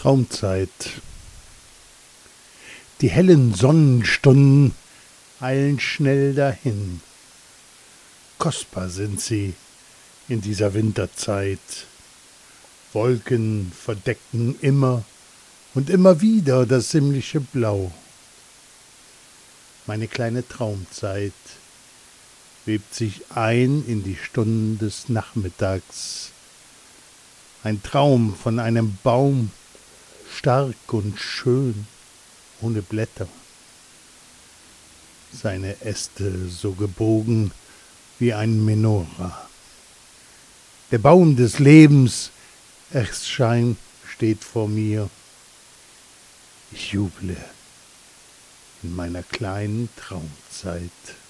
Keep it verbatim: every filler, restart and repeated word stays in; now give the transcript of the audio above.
Traumzeit. Die hellen Sonnenstunden eilen schnell dahin. Kostbar sind sie in dieser Winterzeit. Wolken verdecken immer und immer wieder das himmlische Blau. Meine kleine Traumzeit webt sich ein in die Stunden des Nachmittags. Ein Traum von einem Baum, stark und schön, ohne Blätter. Seine Äste so gebogen wie ein Menora. Der Baum des Lebens erscheint, steht vor mir. Ich juble in meiner kleinen Traumzeit.